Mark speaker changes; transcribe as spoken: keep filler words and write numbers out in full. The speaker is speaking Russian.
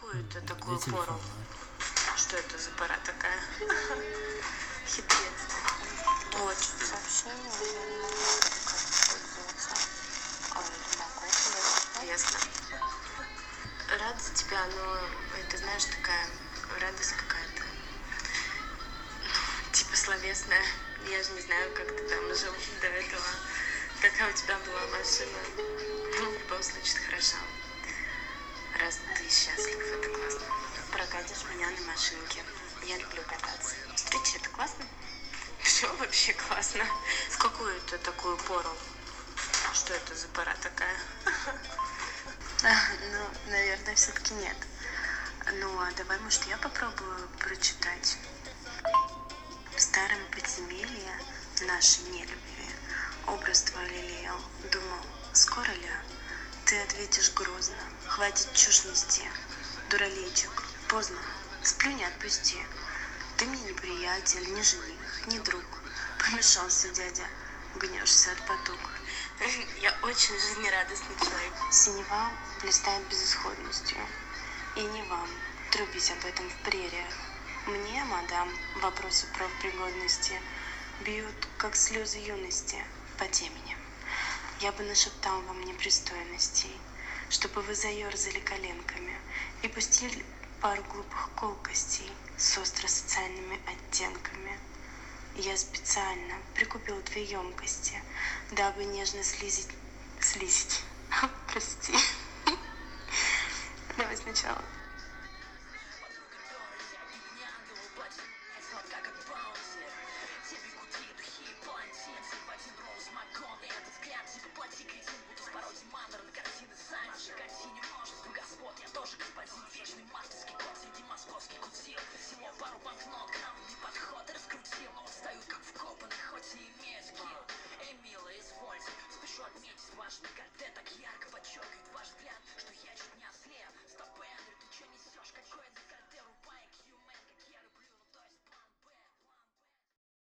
Speaker 1: какую ты такую
Speaker 2: Для
Speaker 1: пору?
Speaker 2: телефона.
Speaker 1: Что это за пора такая? Хитрец. Очень.
Speaker 3: Сообщение я не могу никак пользоваться. А, или могу куда-то.
Speaker 1: Ясно. Рада за тебя, но это, знаешь, такая радость какая-то. Типа словесная. Я же не знаю, как ты там жил до этого. Какая у тебя была машина. Ну, в любом случае, это хорошо. Раз ты счастлив, это классно. Прокатишь меня на машинке. Я люблю кататься. Встречи, это классно? Все вообще классно. В какую ты такую пору? Что это за пора такая? Ну, наверное, все-таки нет. Ну, а давай, может, я попробую прочитать. В старом подземелье нашей нелюбви образ твой лелеял. Думал, скоро ли? Ты ответишь грозно. Хватит чушь нести. Дуралейчик, поздно. Сплю, не отпусти. Ты мне не приятель, не жених, не друг. Помешался дядя. Гнешься от потуг. Я очень жизнерадостный человек. Синева блистает безысходностью. И не вам трубить об этом в прериях. Мне, мадам, вопросы профпригодности бьют, как слезы юности, по темени. Я бы нашептал вам непристойностей, чтобы вы заерзали коленками и пустили пару глупых колкостей с остро-социальными оттенками. Я специально прикупил две емкости, дабы нежно слизить, слизить,